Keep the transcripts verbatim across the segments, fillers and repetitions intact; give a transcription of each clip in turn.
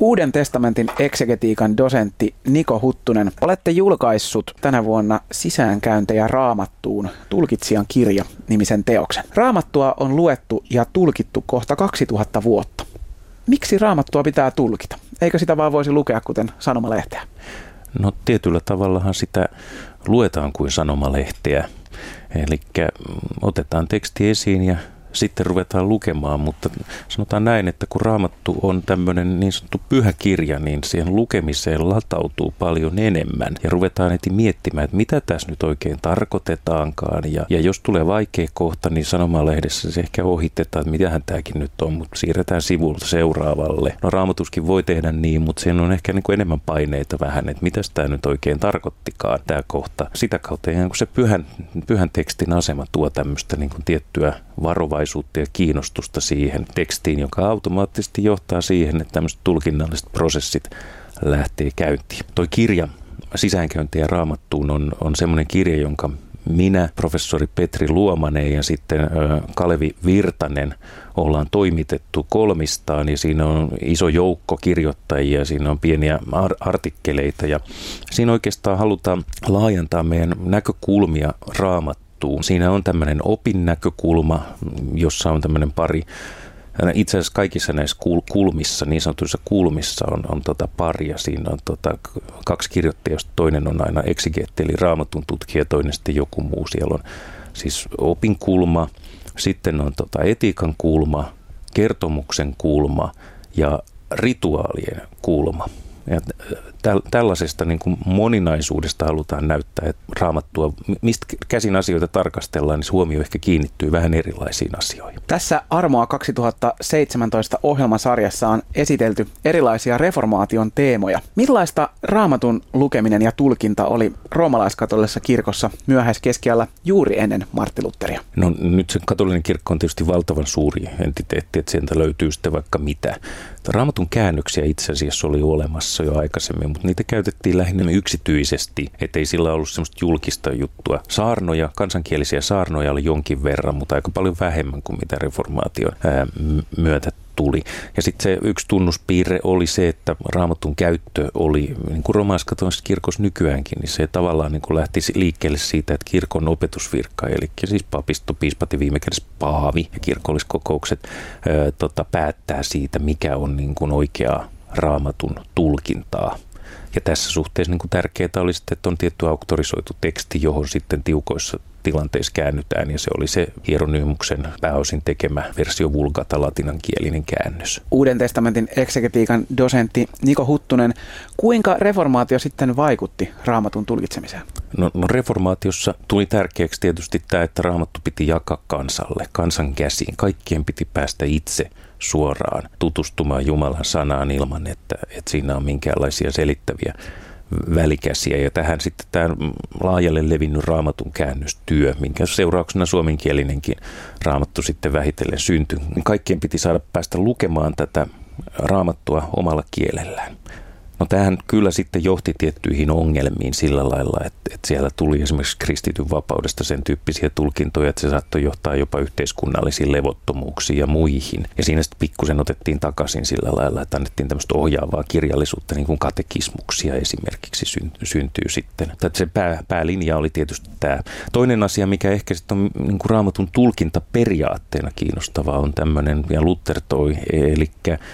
Uuden testamentin eksegetiikan dosentti Niko Huttunen, olette julkaissut tänä vuonna Sisäänkäyntejä Raamattuun, tulkitsijan kirja nimisen teoksen. Raamattua on luettu ja tulkittu kohta kaksituhatta vuotta. Miksi Raamattua pitää tulkita? Eikö sitä vaan voisi lukea kuten sanomalehteä? No tietyllä tavallahan sitä luetaan kuin sanomalehteä. Eli otetaan teksti esiin ja sitten ruvetaan lukemaan, mutta sanotaan näin, että kun Raamattu on tämmöinen niin sanottu pyhä kirja, niin siihen lukemiseen latautuu paljon enemmän. Ja ruvetaan heti miettimään, että mitä tässä nyt oikein tarkoitetaankaan. Ja, ja jos tulee vaikea kohta, niin sanomalehdessä se ehkä ohitetaan, että mitähän tämäkin nyt on, mutta siirretään sivulta seuraavalle. No Raamatuskin voi tehdä niin, mutta siinä on ehkä niin kuin enemmän paineita vähän, että mitä tämä nyt oikein tarkoittikaan tämä kohta. Sitä kautta ihan kun se pyhän, pyhän tekstin asema tuo tämmöistä niin kuin tiettyä varovaisuutta ja kiinnostusta siihen tekstiin, joka automaattisesti johtaa siihen, että tämmöiset tulkinnalliset prosessit lähtee käyntiin. Toi kirja Sisäänkäyntejä Raamattuun on, on semmoinen kirja, jonka minä, professori Petri Luomanen ja sitten ö, Kalevi Virtanen ollaan toimitettu kolmistaan, ja siinä on iso joukko kirjoittajia, siinä on pieniä ar- artikkeleita ja siinä oikeastaan halutaan laajentaa meidän näkökulmia Raamattuun. Siinä on tämmöinen opinnäkökulma, jossa on tämmöinen pari, itse asiassa kaikissa näissä kulmissa, niin sanotuissa kulmissa on, on tota pari, ja siinä on tota kaksi kirjoittajaa, josta toinen on aina eksegeetti, eli Raamatun tutkija, toinen sitten joku muu. Siellä on siis opinkulma, sitten on tota etiikan kulma, kertomuksen kulma ja rituaalien kulma. Ja tällaisesta niin kuin moninaisuudesta halutaan näyttää, että Raamattua, mistä käsin asioita tarkastellaan, niin huomio ehkä kiinnittyy vähän erilaisiin asioihin. Tässä Armoa kaksituhattaseitsemäntoista ohjelmasarjassa on esitelty erilaisia reformaation teemoja. Millaista Raamatun lukeminen ja tulkinta oli roomalaiskatolisessa kirkossa myöhäiskeskiajalla juuri ennen Martti Lutheria? No nyt se katolinen kirkko on tietysti valtavan suuri entiteetti, että sieltä löytyy sitten vaikka mitä. Raamatun käännöksiä itse asiassa oli olemassa jo aikaisemmin, mutta niitä käytettiin lähinnä yksityisesti, ettei sillä ollut semmoista julkista juttua. Saarnoja, kansankielisiä saarnoja oli jonkin verran, mutta aika paljon vähemmän kuin mitä reformaation ää, myötä tuli. Ja sitten se yksi tunnuspiirre oli se, että Raamatun käyttö oli, niin kuin roomalaisკatolisessa kirkossa nykyäänkin, niin se tavallaan niin kuin lähti liikkeelle siitä, että kirkon opetusvirkka, eli siis papisto, piispat ja viime kädessä paavi ja kirkolliskokoukset ää, tota, päättää siitä, mikä on niin kuin oikeaa Raamatun tulkintaa. Ja tässä suhteessa niin kuin tärkeää oli sitten, että on tietty auktorisoitu teksti, johon sitten tiukoissa tilanteissa käännytään, ja se oli se Hieronymuksen pääosin tekemä versio vulgata latinankielinen käännös. Uuden testamentin eksegetiikan dosentti Niko Huttunen, kuinka reformaatio sitten vaikutti Raamatun tulkitsemiseen? No, no reformaatiossa tuli tärkeäksi tietysti tämä, että Raamattu piti jakaa kansalle, kansan käsiin. Kaikkien piti päästä itse suoraan tutustumaan Jumalan sanaan ilman, että, että siinä on minkäänlaisia selittäviä välikäsiä. Ja tähän sitten tämä laajalle levinnyt Raamatun käännöstyö, minkä seurauksena suomenkielinenkin Raamattu sitten vähitellen syntyi. Kaikkien piti saada päästä lukemaan tätä Raamattua omalla kielellään. No tämähän kyllä sitten johti tiettyihin ongelmiin sillä lailla, että, että siellä tuli esimerkiksi kristityn vapaudesta sen tyyppisiä tulkintoja, että se saattoi johtaa jopa yhteiskunnallisiin levottomuuksiin ja muihin. Ja siinä sitten pikkusen otettiin takaisin sillä lailla, että annettiin tämmöistä ohjaavaa kirjallisuutta, niin kuin katekismuksia esimerkiksi syntyy sitten. Että se pää, päälinja oli tietysti tämä. Toinen asia, mikä ehkä sitten on niin kuin Raamatun tulkinta periaatteena kiinnostavaa, on tämmöinen, ja Luther toi, eli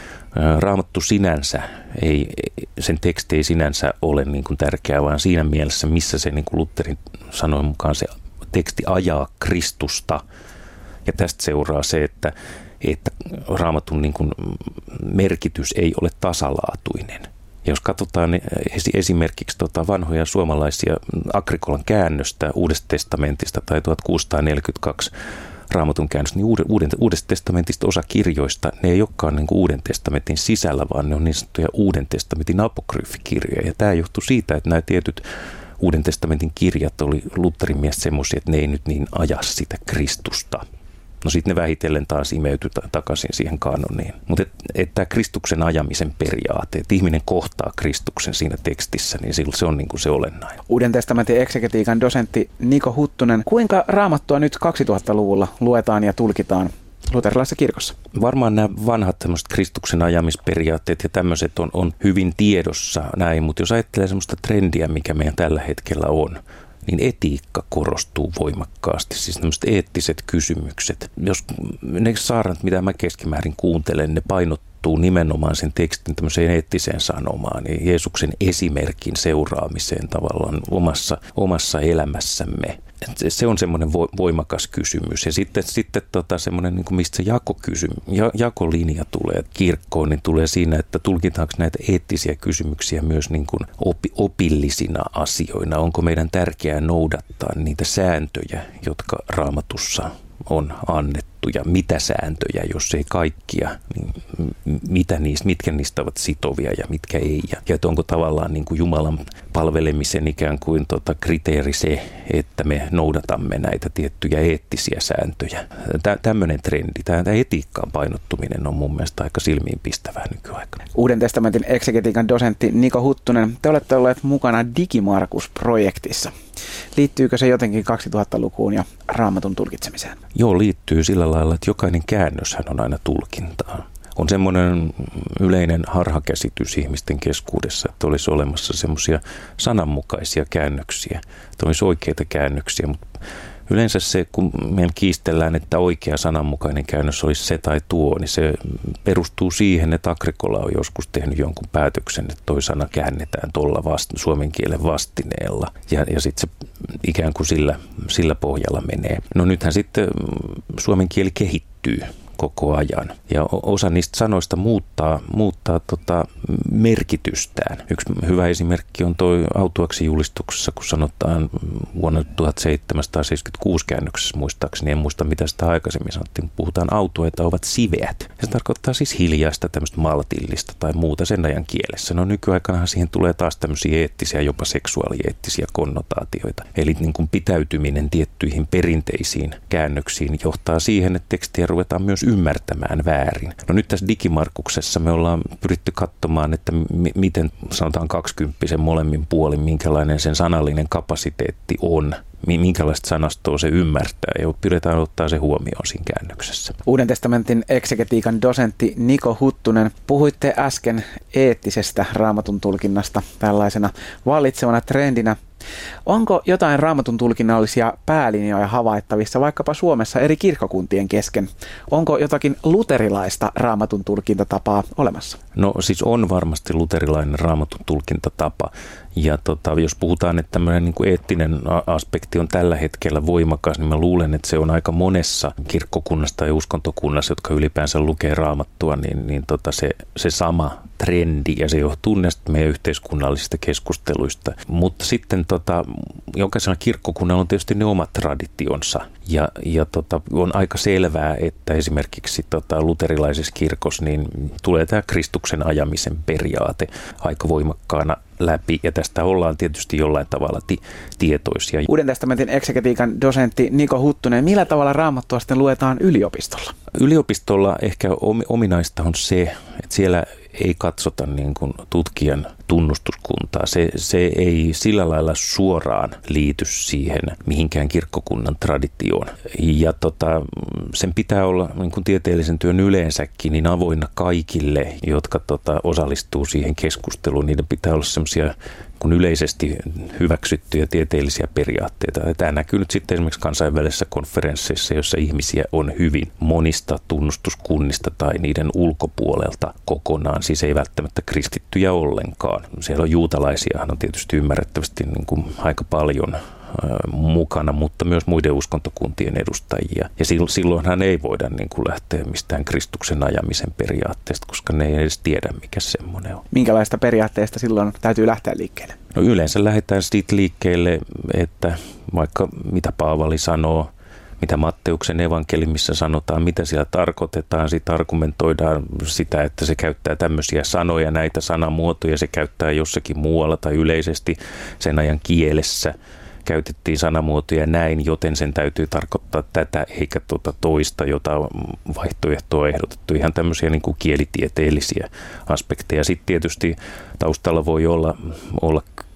Raamattu sinänsä, ei, sen teksti ei sinänsä ole niin kuin tärkeää, vaan siinä mielessä, missä se niin kuin Lutherin sanoin mukaan se teksti ajaa Kristusta. Ja tästä seuraa se, että, että Raamatun niin kuin merkitys ei ole tasalaatuinen. Ja jos katsotaan esimerkiksi tota vanhoja suomalaisia Agrikolan käännöstä Uudesta testamentista tai tuhatkuusisataaneljäkymmentäkaksi Raamatun käännös, niin uuden, uuden, Uudesta testamentista osa kirjoista, ne ei olekaan niin kuin Uuden testamentin sisällä, vaan ne on niin sanottuja Uuden testamentin apokryffikirjoja. Ja tämä johtuu siitä, että nämä tietyt Uuden testamentin kirjat oli Lutherin mielestä semmoisia, että ne ei nyt niin aja sitä Kristusta. No sitten ne vähitellen taas imeytyi takaisin siihen kanoniin. Mutta että et tämä Kristuksen ajamisen periaate, että ihminen kohtaa Kristuksen siinä tekstissä, niin se on niin kuin se olennainen. Uuden testamentin eksegetiikan dosentti Niko Huttunen, kuinka Raamattua nyt kaksituhattaluvulla luetaan ja tulkitaan luterilaisessa kirkossa? Varmaan nämä vanhat tämmöiset Kristuksen ajamisperiaatteet ja tämmöiset on, on hyvin tiedossa näin, mutta jos ajattelee semmoista trendiä, mikä meidän tällä hetkellä on, niin etiikka korostuu voimakkaasti, siis tämmöiset eettiset kysymykset. Jos ne saarnat, mitä mä keskimäärin kuuntelen, ne painottuu nimenomaan sen tekstin tämmöiseen eettiseen sanomaan ja Jeesuksen esimerkin seuraamiseen tavallaan omassa, omassa elämässämme. Se on semmoinen voimakas kysymys. Ja sitten, sitten tota semmoinen, niin kuin mistä se jakokysymys, jakolinja tulee kirkkoon, niin tulee siinä, että tulkitaanko näitä eettisiä kysymyksiä myös niin kuin opi, opillisina asioina. Onko meidän tärkeää noudattaa niitä sääntöjä, jotka Raamatussa on annettu ja mitä sääntöjä, jos ei kaikkia, niin mitä niistä, mitkä niistä ovat sitovia ja mitkä ei. Ja, ja että onko tavallaan niin kuin Jumalan palvelemisen ikään kuin tota kriteeri se, että me noudatamme näitä tiettyjä eettisiä sääntöjä. Tä, tämmöinen trendi, tämä etiikkaan painottuminen on mun mielestä aika silmiinpistävää nykyaikana. Uuden testamentin eksegetiikan dosentti Niko Huttunen, te olette olleet mukana Digimarkus-projektissa. Liittyykö se jotenkin kaksituhattalukuun ja Raamatun tulkitsemiseen? Joo, liittyy sillä lailla, että jokainen käännöshän on aina tulkintaa. On semmoinen yleinen harhakäsitys ihmisten keskuudessa, että olisi olemassa semmoisia sananmukaisia käännöksiä, että olisi oikeita käännöksiä, mutta yleensä se, kun meillä kiistellään, että oikea sananmukainen käännös olisi se tai tuo, niin se perustuu siihen, että Agricola on joskus tehnyt jonkun päätöksen, että toi sana käännetään tuolla vast, suomen kielen vastineella. Ja, ja sitten se ikään kuin sillä, sillä pohjalla menee. No nythän sitten suomen kieli kehittyy koko ajan. Ja osa niistä sanoista muuttaa, muuttaa tota merkitystään. Yksi hyvä esimerkki on tuo autuaksi julistuksessa, kun sanotaan vuonna tuhatseitsemänsataaseitsemänkymmentäkuusi käännöksessä muistaakseni, en muista mitä sitä aikaisemmin sanottiin, puhutaan autueita ovat siveät. Ja se tarkoittaa siis hiljaista, tämmöistä maltillista tai muuta sen ajan kielessä. No nykyaikanahan siihen tulee taas tämmöisiä eettisiä, jopa seksuaalieettisiä konnotaatioita. Eli niin kuin pitäytyminen tiettyihin perinteisiin käännöksiin johtaa siihen, että tekstiä ruvetaan myös ymmärtämään väärin. No nyt tässä Digimarkuksessa me ollaan pyritty katsomaan, että m- miten sanotaan kaksikymppisen molemmin puolin, minkälainen sen sanallinen kapasiteetti on, minkälaista sanastoa se ymmärtää ja pyritään ottaa se huomioon siinä käännöksessä. Uuden testamentin eksegetiikan dosentti Niko Huttunen, puhuitte äsken eettisestä Raamatun tulkinnasta tällaisena vallitsevana trendinä. Onko jotain Raamatun tulkinnallisia päälinjoja havaittavissa vaikkapa Suomessa eri kirkkokuntien kesken? Onko jotakin luterilaista Raamatun tulkintatapaa olemassa? No siis on varmasti luterilainen Raamatun tulkintatapa. Ja tota, jos puhutaan, että tämmöinen niin kuin eettinen aspekti on tällä hetkellä voimakas, niin mä luulen, että se on aika monessa kirkkokunnassa tai uskontokunnassa, jotka ylipäänsä lukee Raamattua, niin, niin tota se, se sama trendi, ja se johtuu näistä meidän yhteiskunnallisista keskusteluista. Mutta sitten tota, jokaisella kirkkokunnalla on tietysti ne omat traditionsa, ja, ja tota, on aika selvää, että esimerkiksi tota, luterilaisessa kirkossa niin tulee tämä Kristuksen ajamisen periaate aika voimakkaana läpi, ja tästä ollaan tietysti jollain tavalla ti- tietoisia. Uuden testamentin eksegetiikan dosentti Niko Huttunen, millä tavalla Raamattua sitten luetaan yliopistolla? Yliopistolla ehkä ominaista on se, että siellä ei katsota niin kuin tutkijan tunnustuskuntaa. Se, se ei sillä lailla suoraan liity siihen mihinkään kirkkokunnan traditioon. Ja tota, sen pitää olla niin kuin tieteellisen työn yleensäkin niin avoinna kaikille, jotka tota, osallistuu siihen keskusteluun. Niiden pitää olla semmoisia kun yleisesti hyväksyttyjä tieteellisiä periaatteita. Tämä näkyy nyt sitten esimerkiksi kansainvälisissä konferensseissa, joissa ihmisiä on hyvin monista tunnustuskunnista tai niiden ulkopuolelta kokonaan, siis ei välttämättä kristittyjä ollenkaan. Siellä on juutalaisiahan on tietysti ymmärrettävästi niin kuin aika paljon mukana, mutta myös muiden uskontokuntien edustajia. Ja silloinhan ei voida niin kuin lähteä mistään Kristuksen ajamisen periaatteesta, koska ne ei edes tiedä, mikä semmoinen on. Minkälaista periaatteesta silloin täytyy lähteä liikkeelle? No yleensä lähdetään siitä liikkeelle, että vaikka mitä Paavali sanoo, mitä Matteuksen evankeliumissa sanotaan, mitä siellä tarkoitetaan, sitten argumentoidaan sitä, että se käyttää tämmöisiä sanoja, näitä sanamuotoja, se käyttää jossakin muualla tai yleisesti sen ajan kielessä. Käytettiin sanamuotoja näin, joten sen täytyy tarkoittaa tätä eikä tuota toista, jota vaihtoehtoa on ehdotettu. Ihan tämmöisiä niin kuin kielitieteellisiä aspekteja. Sitten tietysti taustalla voi olla, olla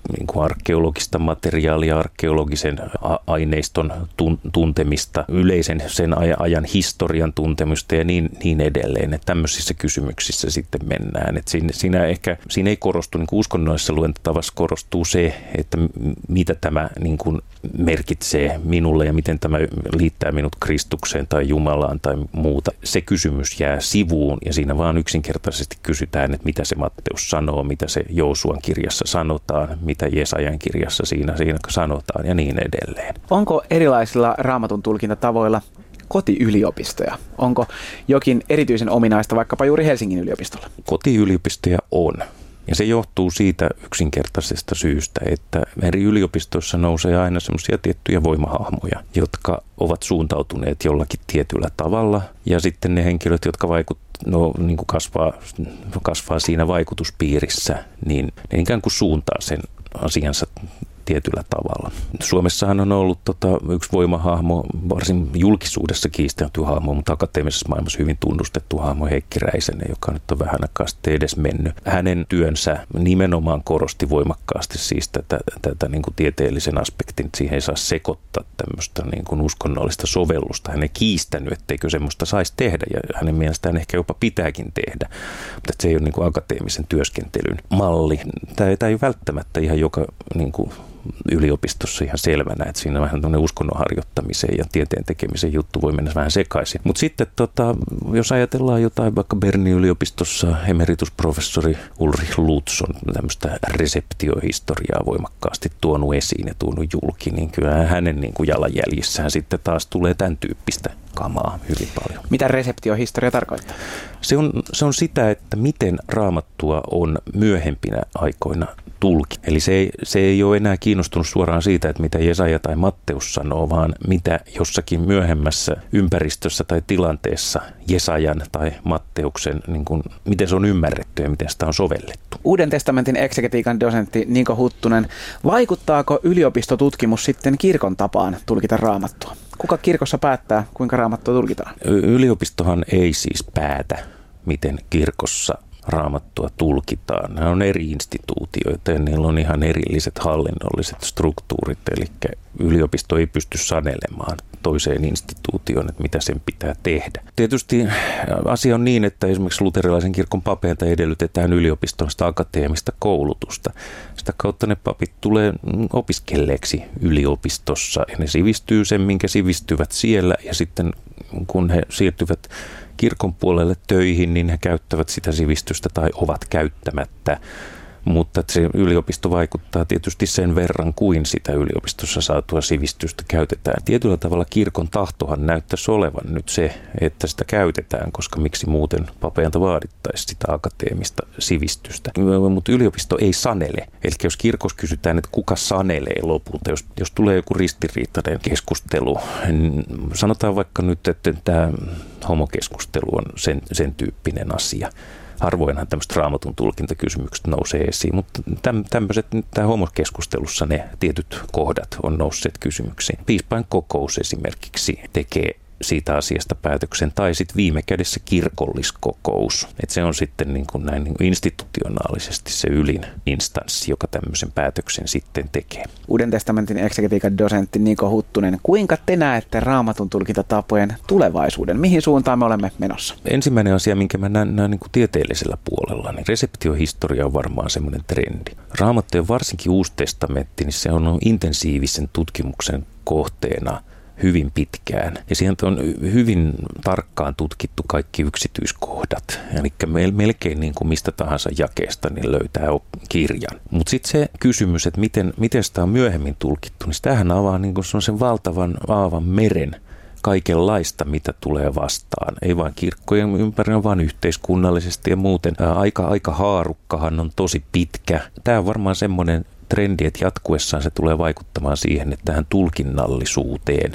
niin kuin arkeologista materiaalia, arkeologisen aineiston tuntemista, yleisen sen ajan historian tuntemusta ja niin, niin edelleen. Että tämmöisissä kysymyksissä sitten mennään. Että siinä, siinä, ehkä, siinä ei korostu, niin kuin uskonnollisessa luentotavassa korostuu se, että mitä tämä niin kuin merkitsee minulle ja miten tämä liittää minut Kristukseen tai Jumalaan tai muuta. Se kysymys jää sivuun ja siinä vaan yksinkertaisesti kysytään, että mitä se Matteus sanoo, mitä se Joosuan kirjassa sanotaan, mitä Jesajan kirjassa siinä, siinä sanotaan ja niin edelleen. Onko erilaisilla Raamatun tulkintatavoilla kotiyliopistoja? Onko jokin erityisen ominaista vaikkapa juuri Helsingin yliopistolla? Kotiyliopistoja on. Ja se johtuu siitä yksinkertaisesta syystä, että eri yliopistoissa nousee aina semmoisia tiettyjä voimahahmoja, jotka ovat suuntautuneet jollakin tietyllä tavalla. Ja sitten ne henkilöt, jotka vaikut, no, niin kuin kasvaa, kasvaa siinä vaikutuspiirissä, niin ne ikään kuin suuntaa sen asiansa tietyllä tavalla. Suomessahan on ollut tota, yksi voimahahmo, varsin julkisuudessa kiistelty hahmo, mutta akateemisessa maailmassa hyvin tunnustettu hahmo Heikki Räisänen, joka nyt on vähän aikaa sitten edes mennyt. Hänen työnsä nimenomaan korosti voimakkaasti siis tätä, tätä niin kuin tieteellisen aspektin, että siihen ei saa sekoittaa tämmöistä niin kuin uskonnollista sovellusta. Hän ei kiistänyt, etteikö semmoista saisi tehdä ja hänen mielestään ehkä jopa pitääkin tehdä, mutta se ei ole niin kuin akateemisen työskentelyn malli. Tämä ei, tämä ei ole välttämättä ihan joka niin kuin yliopistossa ihan selvänä, että siinä vähän tuonne uskonnon harjoittamiseen ja tieteen tekemisen juttu voi mennä vähän sekaisin. Mutta sitten tota, jos ajatellaan jotain vaikka Bernin yliopistossa emeritusprofessori Ulrich Lutz on tämmöistä reseptiohistoriaa voimakkaasti tuonut esiin ja tuonut julki, niin kyllä hänen niin kuin jalanjäljissään sitten taas tulee tämän tyyppistä kamaa hyvin paljon. Mitä reseptiohistoria tarkoittaa? Se on, se on sitä, että miten Raamattua on myöhempinä aikoina tulki. Eli se ei, se ei ole enää kiinnostunut suoraan siitä, että mitä Jesaja tai Matteus sanoo, vaan mitä jossakin myöhemmässä ympäristössä tai tilanteessa Jesajan tai Matteuksen, niin kuin, miten se on ymmärretty ja miten sitä on sovellettu. Uuden testamentin eksegetiikan dosentti Niko Huttunen, vaikuttaako yliopistotutkimus sitten kirkon tapaan tulkita Raamattua? Kuka kirkossa päättää, kuinka Raamattua tulkitaan? Yliopistohan ei siis päätä, miten kirkossa Raamattua tulkitaan. Nämä on eri instituutioita ja niillä on ihan erilliset hallinnolliset struktuurit, eli yliopisto ei pysty sanelemaan toiseen instituutioon, että mitä sen pitää tehdä. Tietysti asia on niin, että esimerkiksi luterilaisen kirkon papeilta edellytetään yliopiston sitä akateemista koulutusta. Sitä kautta ne papit tulee opiskelleeksi yliopistossa ja ne sivistyy sen, minkä sivistyvät siellä ja sitten kun he siirtyvät kirkon puolelle töihin, niin he käyttävät sitä sivistystä tai ovat käyttämättä. Mutta se yliopisto vaikuttaa tietysti sen verran, kuin sitä yliopistossa saatua sivistystä käytetään. Tietyllä tavalla kirkon tahtohan näyttäisi olevan nyt se, että sitä käytetään, koska miksi muuten papeilta vaadittaisi sitä akateemista sivistystä. Mutta yliopisto ei sanele. Eli jos kirkossa kysytään, että kuka sanelee lopulta, jos, jos tulee joku ristiriitainen keskustelu, niin sanotaan vaikka nyt, että tämä homokeskustelu on sen, sen tyyppinen asia. Harvoinhan tämmöiset Raamatun tulkintakysymykset nousee esiin, mutta tämmöiset, tämä homokeskustelussa ne tietyt kohdat on nousseet kysymyksiin. Piispain kokous esimerkiksi tekee siitä asiasta päätöksen, tai sitten viime kädessä kirkolliskokous. Että se on sitten niin kuin näin niin kuin institutionaalisesti se ylin instanssi, joka tämmöisen päätöksen sitten tekee. Uuden testamentin eksegetiikan dosentti Niko Huttunen, kuinka te näette Raamatun tulkintatapojen tulevaisuuden? Mihin suuntaan me olemme menossa? Ensimmäinen asia, minkä mä näen, näen niin kuin tieteellisellä puolella, niin reseptiohistoria on varmaan semmoinen trendi. Raamattu ja varsinkin Uusi testamentti, niin se on intensiivisen tutkimuksen kohteena hyvin pitkään. Ja sieltä on hyvin tarkkaan tutkittu kaikki yksityiskohdat. Eli melkein niin kuin mistä tahansa jakeesta niin löytää kirjan. Mutta sitten se kysymys, että miten, miten sitä on myöhemmin tulkittu, niin sitähän avaa niin kuin sellaisen valtavan aavan meren kaikenlaista, mitä tulee vastaan. Ei vain kirkkojen ympärillä, vaan yhteiskunnallisesti ja muuten. Aika, aika haarukkahan on tosi pitkä. Tämä on varmaan semmoinen trendi, että jatkuessaan se tulee vaikuttamaan siihen, että tähän tulkinnallisuuteen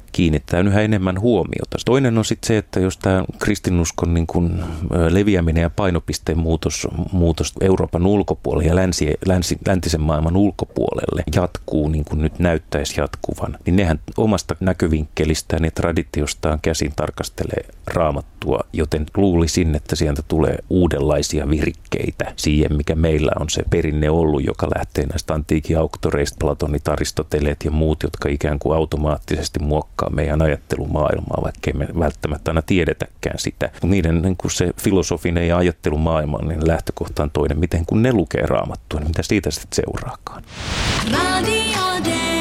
kiinnittää yhä enemmän huomiota. Toinen on sitten se, että jos tämä kristinuskon niin kun leviäminen ja painopisteen muutos, muutos Euroopan ulkopuolelle ja länsi, länsi, läntisen maailman ulkopuolelle jatkuu, niin kuin nyt näyttäisi jatkuvan, niin nehän omasta näkövinkkelistään ja traditiostaan käsin tarkastelee Raamattua, joten luulisin, että sieltä tulee uudenlaisia virkkeitä siihen, mikä meillä on se perinne ollut, joka lähtee näistä antiikin auktoreista, Platonit, Aristoteleet ja muut, jotka ikään kuin automaattisesti muokkaa meidän ajattelumaailmaa, vaikkei me välttämättä aina tiedetäkään sitä. Niiden niin kuin se filosofinen ja ajattelumaailma, niin lähtökohta on toinen. Miten kun ne lukee Raamattua, niin mitä siitä sitten seuraakaan? Radio